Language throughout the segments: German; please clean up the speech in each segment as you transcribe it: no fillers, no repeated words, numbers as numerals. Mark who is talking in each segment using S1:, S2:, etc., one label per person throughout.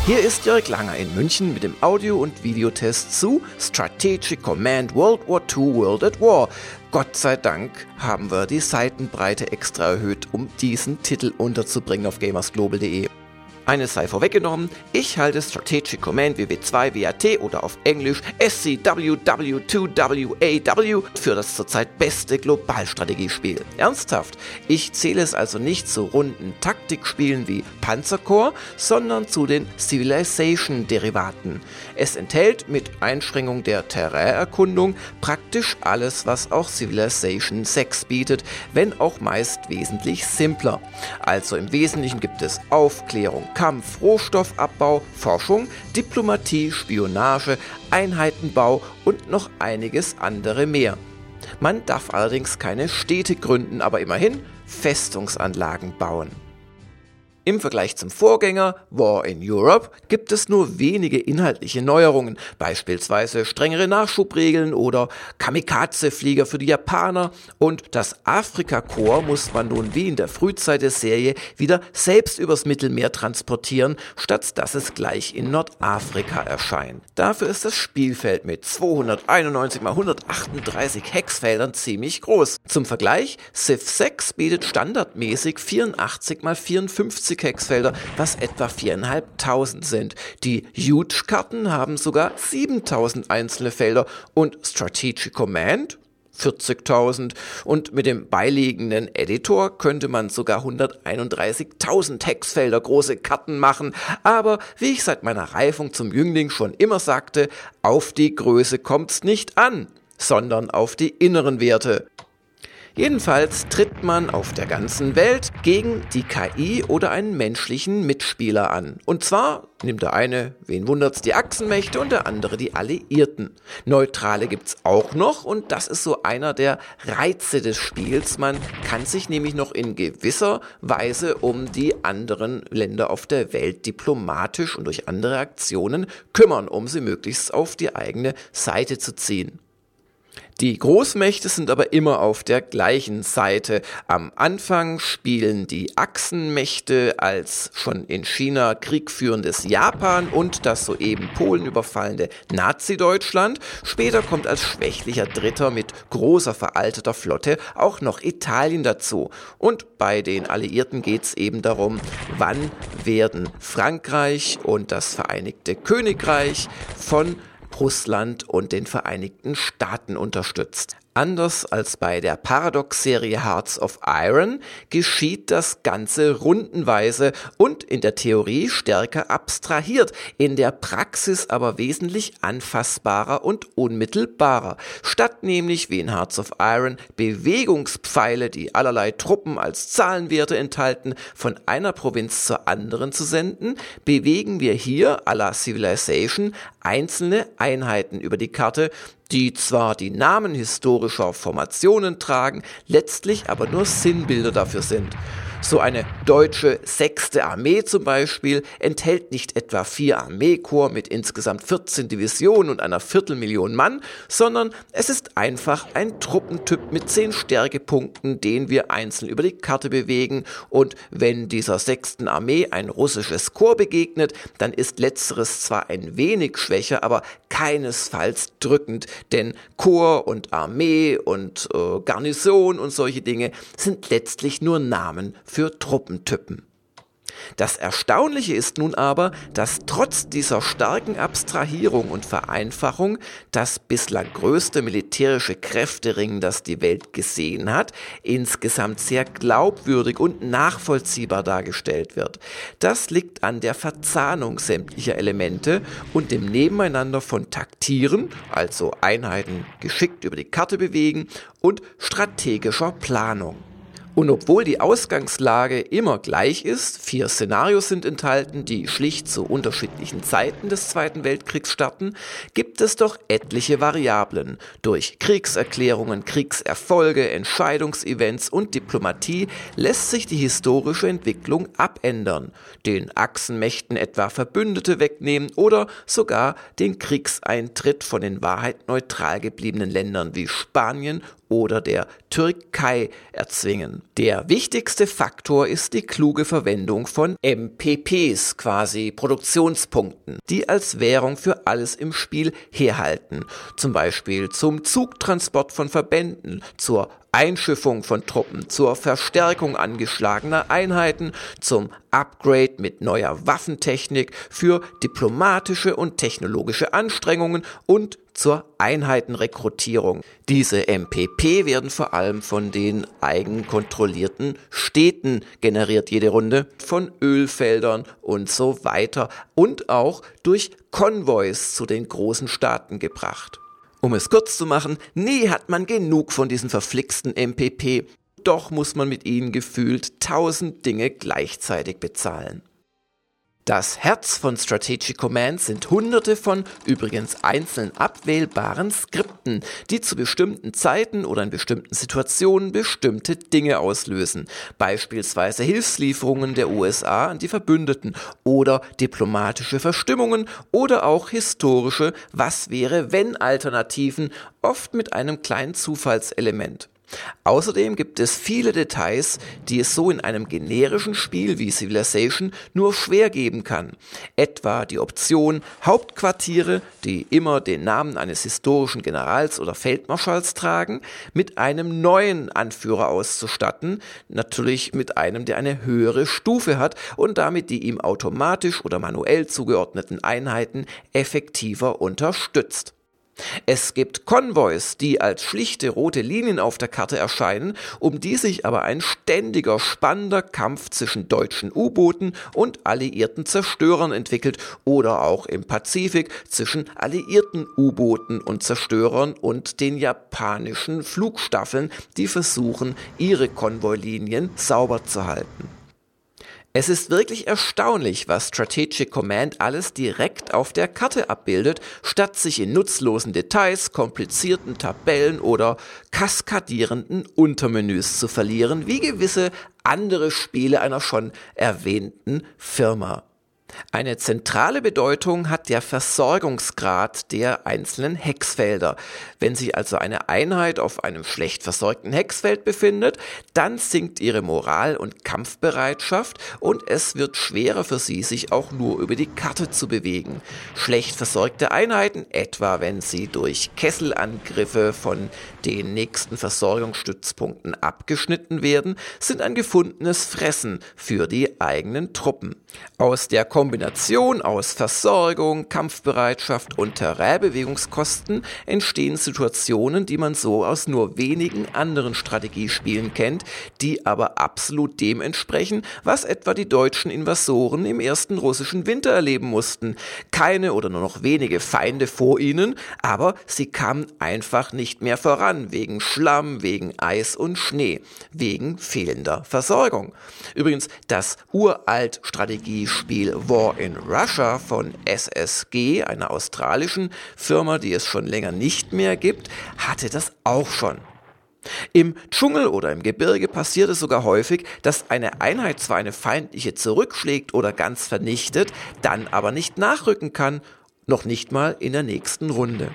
S1: Hier ist Jörg Langer in München mit dem Audio- und Videotest zu Strategic Command World War II World at War. Gott sei Dank haben wir die Seitenbreite extra erhöht, um diesen Titel unterzubringen auf gamersglobal.de. Eines sei vorweggenommen, ich halte Strategic Command WW2 WAT oder auf Englisch SCWW2WAW für das zurzeit beste Globalstrategiespiel. Ernsthaft, ich zähle es also nicht zu runden Taktikspielen wie Panzerkorps, sondern zu den Civilization-Derivaten. Es enthält mit Einschränkung der Terrain-Erkundung praktisch alles, was auch Civilization 6 bietet, wenn auch meist wesentlich simpler. Also im Wesentlichen gibt es Aufklärung, Kampf, Rohstoffabbau, Forschung, Diplomatie, Spionage, Einheitenbau und noch einiges andere mehr. Man darf allerdings keine Städte gründen, aber immerhin Festungsanlagen bauen. Im Vergleich zum Vorgänger War in Europe gibt es nur wenige inhaltliche Neuerungen, beispielsweise strengere Nachschubregeln oder Kamikaze-Flieger für die Japaner, und das Afrika-Korps muss man nun wie in der Frühzeit der Serie wieder selbst übers Mittelmeer transportieren, statt dass es gleich in Nordafrika erscheint. Dafür ist das Spielfeld mit 291 x 138 Hexfeldern ziemlich groß. Zum Vergleich, Civ 6 bietet standardmäßig 84 x 54 Hexfelder, was etwa 4.500 sind. Die Huge-Karten haben sogar 7.000 einzelne Felder und Strategic Command 40.000, und mit dem beiliegenden Editor könnte man sogar 131.000 Hexfelder große Karten machen, aber wie ich seit meiner Reifung zum Jüngling schon immer sagte, auf die Größe kommt's nicht an, sondern auf die inneren Werte. Jedenfalls tritt man auf der ganzen Welt gegen die KI oder einen menschlichen Mitspieler an. Und zwar nimmt der eine, wen wundert's, die Achsenmächte und der andere die Alliierten. Neutrale gibt's auch noch, und das ist so einer der Reize des Spiels. Man kann sich nämlich noch in gewisser Weise um die anderen Länder auf der Welt diplomatisch und durch andere Aktionen kümmern, um sie möglichst auf die eigene Seite zu ziehen. Die Großmächte sind aber immer auf der gleichen Seite. Am Anfang spielen die Achsenmächte als schon in China kriegführendes Japan und das soeben Polen überfallende Nazi-Deutschland. Später kommt als schwächlicher Dritter mit großer veralteter Flotte auch noch Italien dazu. Und bei den Alliierten geht es eben darum, wann werden Frankreich und das Vereinigte Königreich von Russland und den Vereinigten Staaten unterstützt. Anders als bei der Paradox-Serie Hearts of Iron geschieht das Ganze rundenweise und in der Theorie stärker abstrahiert, in der Praxis aber wesentlich anfassbarer und unmittelbarer. Statt nämlich wie in Hearts of Iron Bewegungspfeile, die allerlei Truppen als Zahlenwerte enthalten, von einer Provinz zur anderen zu senden, bewegen wir hier à la Civilization einzelne Einheiten über die Karte, die zwar die Namen historischer Formationen tragen, letztlich aber nur Sinnbilder dafür sind. So eine deutsche 6. Armee zum Beispiel enthält nicht etwa 4 Armeekorps mit insgesamt 14 Divisionen und einer Viertelmillion Mann, sondern es ist einfach ein Truppentyp mit 10 Stärkepunkten, den wir einzeln über die Karte bewegen, und wenn dieser 6. Armee ein russisches Korps begegnet, dann ist letzteres zwar ein wenig schwächer, aber keinesfalls drückend, denn Korps und Armee und Garnison und solche Dinge sind letztlich nur Namen für Truppentypen. Das Erstaunliche ist nun aber, dass trotz dieser starken Abstrahierung und Vereinfachung das bislang größte militärische Kräfteringen, das die Welt gesehen hat, insgesamt sehr glaubwürdig und nachvollziehbar dargestellt wird. Das liegt an der Verzahnung sämtlicher Elemente und dem Nebeneinander von Taktieren, also Einheiten geschickt über die Karte bewegen, und strategischer Planung. Und obwohl die Ausgangslage immer gleich ist, 4 Szenarios sind enthalten, die schlicht zu unterschiedlichen Zeiten des Zweiten Weltkriegs starten, gibt es doch etliche Variablen. Durch Kriegserklärungen, Kriegserfolge, Entscheidungsevents und Diplomatie lässt sich die historische Entwicklung abändern, den Achsenmächten etwa Verbündete wegnehmen oder sogar den Kriegseintritt von in Wahrheit neutral gebliebenen Ländern wie Spanien oder der Türkei erzwingen. Der wichtigste Faktor ist die kluge Verwendung von MPPs, quasi Produktionspunkten, die als Währung für alles im Spiel herhalten. Zum Beispiel zum Zugtransport von Verbänden, zur Einschiffung von Truppen, zur Verstärkung angeschlagener Einheiten, zum Upgrade mit neuer Waffentechnik, für diplomatische und technologische Anstrengungen und zur Einheitenrekrutierung. Diese MPP werden vor allem von den eigenkontrollierten Städten generiert jede Runde, von Ölfeldern und so weiter und auch durch Konvois zu den großen Staaten gebracht. Um es kurz zu machen, nie hat man genug von diesen verflixten MPP, doch muss man mit ihnen gefühlt 1000 Dinge gleichzeitig bezahlen. Das Herz von Strategic Command sind hunderte von übrigens einzeln abwählbaren Skripten, die zu bestimmten Zeiten oder in bestimmten Situationen bestimmte Dinge auslösen, beispielsweise Hilfslieferungen der USA an die Verbündeten oder diplomatische Verstimmungen oder auch historische Was-wäre-wenn-Alternativen, oft mit einem kleinen Zufallselement. Außerdem gibt es viele Details, die es so in einem generischen Spiel wie Civilization nur schwer geben kann. Etwa die Option, Hauptquartiere, die immer den Namen eines historischen Generals oder Feldmarschalls tragen, mit einem neuen Anführer auszustatten, natürlich mit einem, der eine höhere Stufe hat und damit die ihm automatisch oder manuell zugeordneten Einheiten effektiver unterstützt. Es gibt Konvois, die als schlichte rote Linien auf der Karte erscheinen, um die sich aber ein ständiger, spannender Kampf zwischen deutschen U-Booten und alliierten Zerstörern entwickelt oder auch im Pazifik zwischen alliierten U-Booten und Zerstörern und den japanischen Flugstaffeln, die versuchen, ihre Konvoilinien sauber zu halten. Es ist wirklich erstaunlich, was Strategic Command alles direkt auf der Karte abbildet, statt sich in nutzlosen Details, komplizierten Tabellen oder kaskadierenden Untermenüs zu verlieren, wie gewisse andere Spiele einer schon erwähnten Firma. Eine zentrale Bedeutung hat der Versorgungsgrad der einzelnen Hexfelder. Wenn sich also eine Einheit auf einem schlecht versorgten Hexfeld befindet, dann sinkt ihre Moral- und Kampfbereitschaft und es wird schwerer für sie, sich auch nur über die Karte zu bewegen. Schlecht versorgte Einheiten, etwa wenn sie durch Kesselangriffe von den nächsten Versorgungsstützpunkten abgeschnitten werden, sind ein gefundenes Fressen für die eigenen Truppen. Aus der Kombination aus Versorgung, Kampfbereitschaft und Terrainbewegungskosten entstehen Situationen, die man so aus nur wenigen anderen Strategiespielen kennt, die aber absolut dem entsprechen, was etwa die deutschen Invasoren im ersten russischen Winter erleben mussten. Keine oder nur noch wenige Feinde vor ihnen, aber sie kamen einfach nicht mehr voran, wegen Schlamm, wegen Eis und Schnee, wegen fehlender Versorgung. Übrigens, das uralt Strategiespiel War in Russia von SSG, einer australischen Firma, die es schon länger nicht mehr gibt, hatte das auch schon. Im Dschungel oder im Gebirge passiert es sogar häufig, dass eine Einheit zwar eine feindliche zurückschlägt oder ganz vernichtet, dann aber nicht nachrücken kann, noch nicht mal in der nächsten Runde.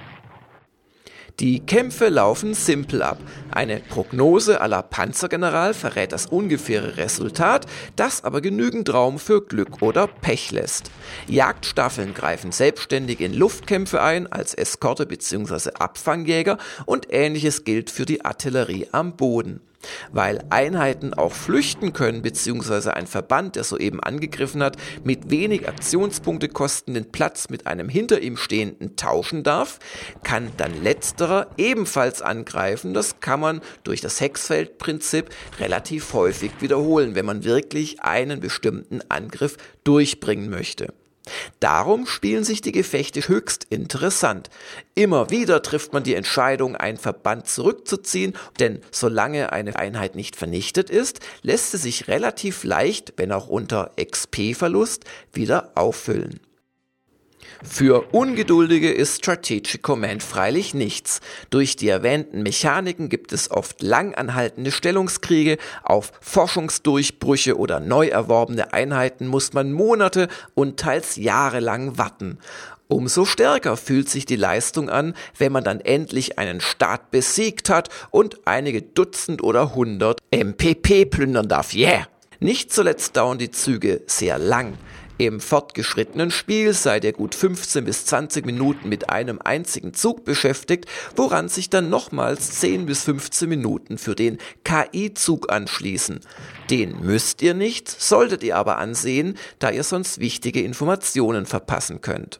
S1: Die Kämpfe laufen simpel ab. Eine Prognose à la Panzergeneral verrät das ungefähre Resultat, das aber genügend Raum für Glück oder Pech lässt. Jagdstaffeln greifen selbstständig in Luftkämpfe ein, als Eskorte bzw. Abfangjäger und Ähnliches gilt für die Artillerie am Boden. Weil Einheiten auch flüchten können bzw. ein Verband, der soeben angegriffen hat, mit wenig Aktionspunkte kostenden Platz mit einem hinter ihm stehenden tauschen darf, kann dann letzterer ebenfalls angreifen. Das kann man durch das Hexfeldprinzip relativ häufig wiederholen, wenn man wirklich einen bestimmten Angriff durchbringen möchte. Darum spielen sich die Gefechte höchst interessant. Immer wieder trifft man die Entscheidung, einen Verband zurückzuziehen, denn solange eine Einheit nicht vernichtet ist, lässt sie sich relativ leicht, wenn auch unter XP-Verlust, wieder auffüllen. Für Ungeduldige ist Strategic Command freilich nichts. Durch die erwähnten Mechaniken gibt es oft lang anhaltende Stellungskriege, auf Forschungsdurchbrüche oder neu erworbene Einheiten muss man Monate und teils jahrelang warten. Umso stärker fühlt sich die Leistung an, wenn man dann endlich einen Staat besiegt hat und einige Dutzend oder 100 MPP plündern darf. Yeah! Nicht zuletzt dauern die Züge sehr lang. Im fortgeschrittenen Spiel seid ihr gut 15 bis 20 Minuten mit einem einzigen Zug beschäftigt, woran sich dann nochmals 10 bis 15 Minuten für den KI-Zug anschließen. Den müsst ihr nicht, solltet ihr aber ansehen, da ihr sonst wichtige Informationen verpassen könnt.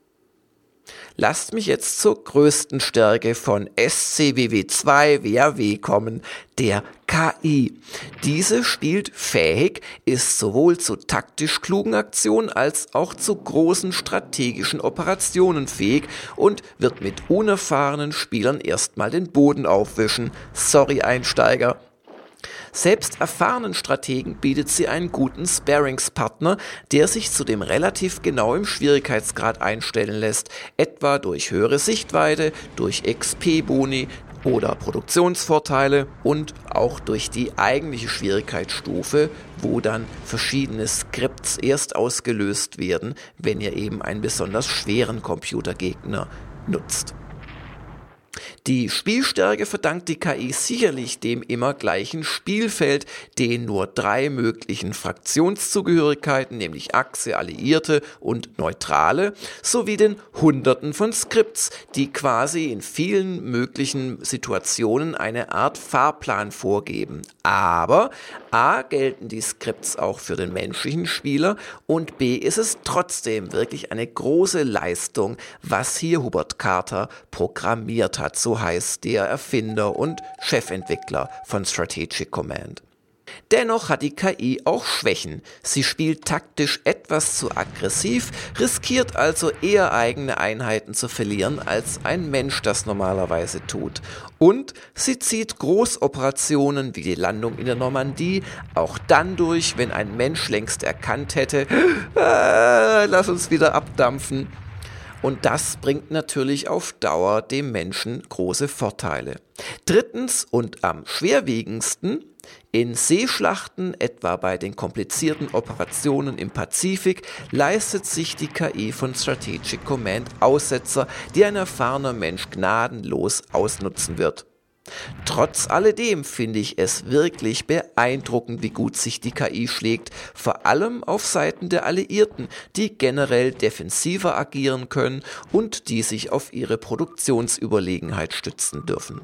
S1: Lasst mich jetzt zur größten Stärke von SCWW2 WAW kommen, der KI. Diese spielt fähig, ist sowohl zu taktisch klugen Aktionen als auch zu großen strategischen Operationen fähig und wird mit unerfahrenen Spielern erstmal den Boden aufwischen. Sorry Einsteiger. Selbst erfahrenen Strategen bietet sie einen guten Sparingspartner, der sich zudem relativ genau im Schwierigkeitsgrad einstellen lässt, etwa durch höhere Sichtweite, durch XP-Boni oder Produktionsvorteile und auch durch die eigentliche Schwierigkeitsstufe, wo dann verschiedene Skripts erst ausgelöst werden, wenn ihr eben einen besonders schweren Computergegner nutzt. Die Spielstärke verdankt die KI sicherlich dem immer gleichen Spielfeld, den nur 3 möglichen Fraktionszugehörigkeiten, nämlich Achse, Alliierte und Neutrale, sowie den Hunderten von Skripts, die quasi in vielen möglichen Situationen eine Art Fahrplan vorgeben. Aber A, gelten die Skripts auch für den menschlichen Spieler und B, ist es trotzdem wirklich eine große Leistung, was hier Hubert Carter programmiert hat. So heißt der Erfinder und Chefentwickler von Strategic Command. Dennoch hat die KI auch Schwächen. Sie spielt taktisch etwas zu aggressiv, riskiert also eher eigene Einheiten zu verlieren, als ein Mensch das normalerweise tut. Und sie zieht Großoperationen wie die Landung in der Normandie auch dann durch, wenn ein Mensch längst erkannt hätte, lass uns wieder abdampfen. Und das bringt natürlich auf Dauer dem Menschen große Vorteile. Drittens und am schwerwiegendsten, in Seeschlachten, etwa bei den komplizierten Operationen im Pazifik, leistet sich die KI von Strategic Command Aussetzer, die ein erfahrener Mensch gnadenlos ausnutzen wird. Trotz alledem finde ich es wirklich beeindruckend, wie gut sich die KI schlägt, vor allem auf Seiten der Alliierten, die generell defensiver agieren können und die sich auf ihre Produktionsüberlegenheit stützen dürfen.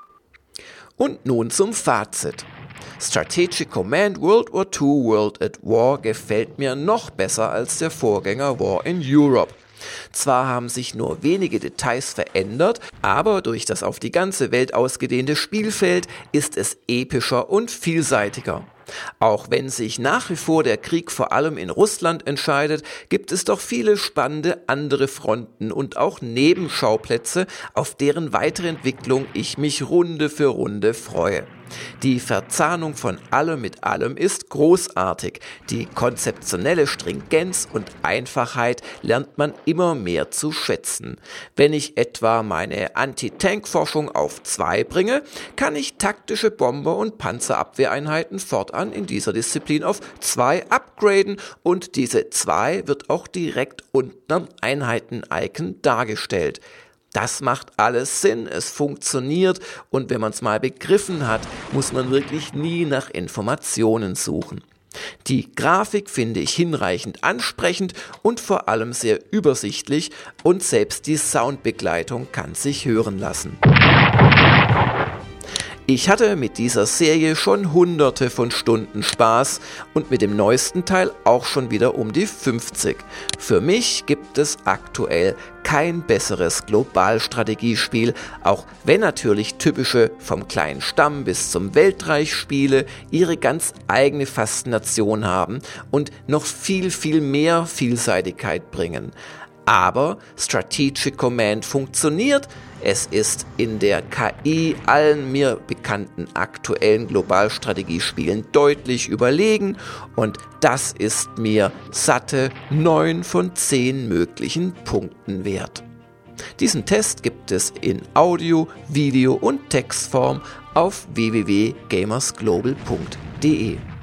S1: Und nun zum Fazit. Strategic Command World War II World at War gefällt mir noch besser als der Vorgänger War in Europe. Zwar haben sich nur wenige Details verändert, aber durch das auf die ganze Welt ausgedehnte Spielfeld ist es epischer und vielseitiger. Auch wenn sich nach wie vor der Krieg vor allem in Russland entscheidet, gibt es doch viele spannende andere Fronten und auch Nebenschauplätze, auf deren weitere Entwicklung ich mich Runde für Runde freue. Die Verzahnung von allem mit allem ist großartig. Die konzeptionelle Stringenz und Einfachheit lernt man immer mehr zu schätzen. Wenn ich etwa meine Anti-Tank-Forschung auf 2 bringe, kann ich taktische Bomber- und Panzerabwehreinheiten fortan in dieser Disziplin auf 2 upgraden und diese 2 wird auch direkt unten am Einheiten-Icon dargestellt. Das macht alles Sinn, es funktioniert und wenn man es mal begriffen hat, muss man wirklich nie nach Informationen suchen. Die Grafik finde ich hinreichend ansprechend und vor allem sehr übersichtlich und selbst die Soundbegleitung kann sich hören lassen. Ich hatte mit dieser Serie schon hunderte von Stunden Spaß und mit dem neuesten Teil auch schon wieder um die 50. Für mich gibt es aktuell kein besseres Globalstrategiespiel, auch wenn natürlich typische vom kleinen Stamm bis zum Weltreich Spiele ihre ganz eigene Faszination haben und noch viel, viel mehr Vielseitigkeit bringen. Aber Strategic Command funktioniert. Es ist in der KI allen mir bekannten aktuellen Globalstrategiespielen deutlich überlegen und das ist mir satte 9 von 10 möglichen Punkten wert. Diesen Test gibt es in Audio, Video und Textform auf www.gamersglobal.de.